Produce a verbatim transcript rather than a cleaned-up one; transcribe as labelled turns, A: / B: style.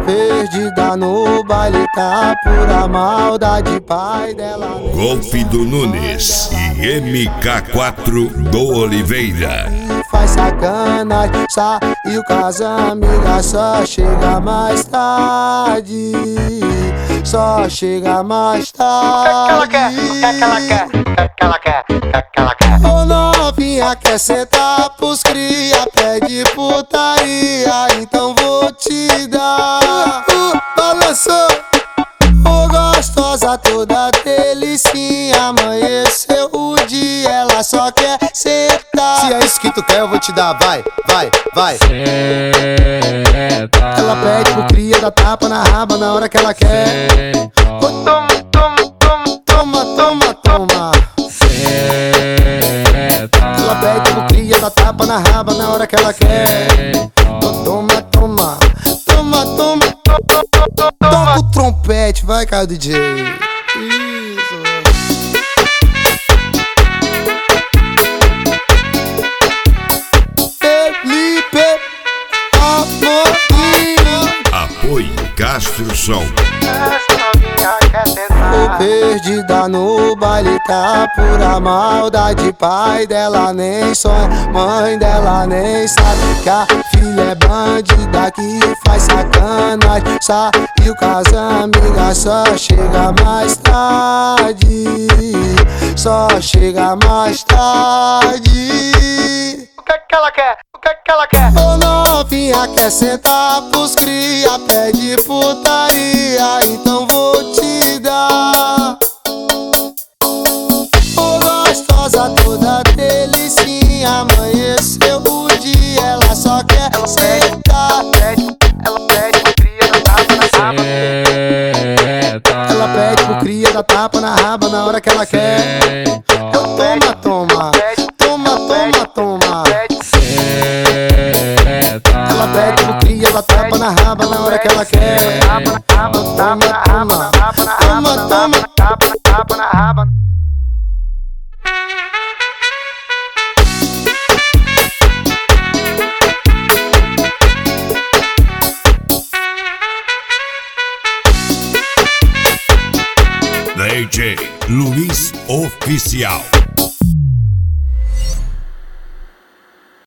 A: Perdida no baile, tá pura maldade, pai dela.
B: Golpe do Nunes e M K quatro do Oliveira.
A: Faz sacanagem, saiu com as amigas, só chega mais tarde. Só chega mais tarde.
C: O que é que ela quer? O que é que ela quer? O que é que ela quer? O que é que ela quer?
A: Ô novinha, quer sentar pros cria, pede putaria, então vou te dar. Uh, balançou, ô gostosa toda delicinha, amanheceu o dia, ela só quer sentar. Se é isso que tu quer, eu vou te dar, vai, vai, vai.
D: Senta.
A: Ela pede pro cria, dá tapa na raba na hora que ela quer. Ô, toma, toma, toma, toma, toma, toma. Ela pede pro cria, dá tapa na raba na hora que ela quer. Ô, toma, toma, toma, toma, toma. Toca o trompete, vai, cara, D J. Isso. Felipe Amorim.
B: Apoio Castro Som.
C: Essa novinha quer sentar.
A: Tô perdida no baile, tá pura maldade, pai dela nem sonha, mãe dela nem sabe que a filha é bandida que faz sacanagem. Saiu com as amigas, só chega mais tarde. Só chega mais tarde.
C: O que é que ela quer? O que é que ela quer?
A: Ô novinha, quer sentar pros cria, pede putaria, então vou te dar. Ô gostosa toda delicinha, amanheceu o dia, ela só quer
C: Ela
A: sentar.
C: pede, ela pede pro cria, dá tapa na raba.
A: Ela pede pro cria, dá tapa na raba na hora que ela quer. Eu toma, toma, toma, toma, toma. Ela pede pro cria, dá tapa na raba na hora que ela quer.
C: Tapa na raba, tapa na raba, tapa na raba, tapa, tapa, tapa na raba.
B: D J Luiz Oficial.